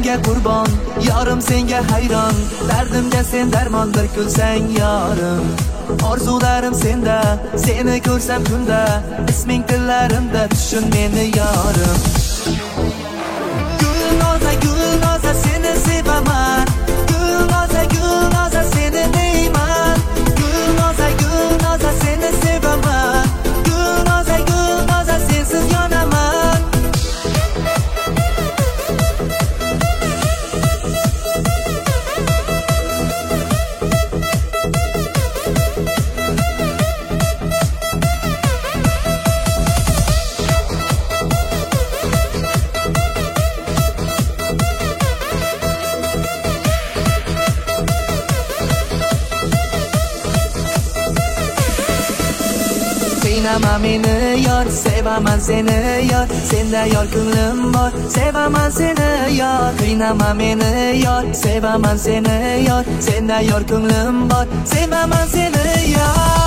senga qurbon, yorim senga hayron. Dardimga sen darmon, bir kulsang yorim. Orzularim senda, seni ko'rsam kunda, isming tillarimda, tushun meni yorim. Gulnoza seni sevaman, Gulnoza seni deyman. Gulnoza seni sevaman, Gulnoza sensiz yonaman. Qiynama meni yor, sevaman seni yor, senda yor ko'nglim bor, sevaman seni yor. Qiynama meni yor, sevaman seni yor, senda yor ko'nglim bor, sevaman seni yor.